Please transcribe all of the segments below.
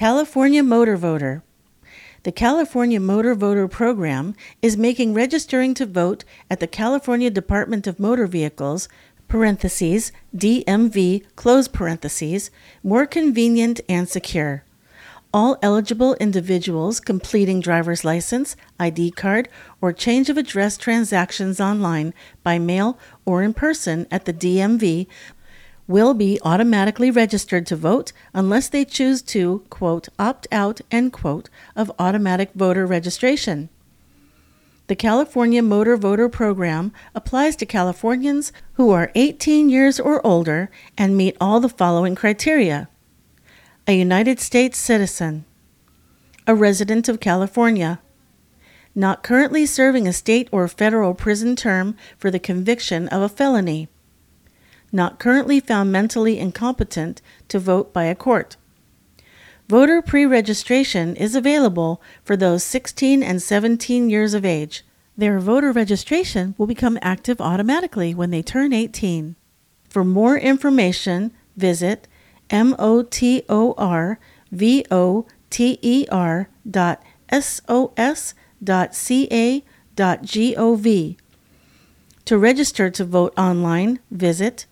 California Motor Voter. The California Motor Voter Program is making registering to vote at the California Department of Motor Vehicles (DMV) more convenient and secure. All eligible individuals completing driver's license, ID card, or change of address transactions online, by mail, or in person at the DMV will be automatically registered to vote unless they choose to, quote, opt out, end quote, of automatic voter registration. The California Motor Voter Program applies to Californians who are 18 years or older and meet all the following criteria: a United States citizen, a resident of California, not currently serving a state or federal prison term for the conviction of a felony, not currently found mentally incompetent to vote by a court. Voter pre-registration is available for those 16 and 17 years of age. Their voter registration will become active automatically when they turn 18. For more information, visit motorvoter.sos.ca.gov. To register to vote online, visit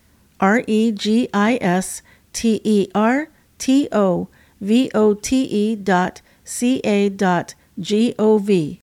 registervote.ca.gov.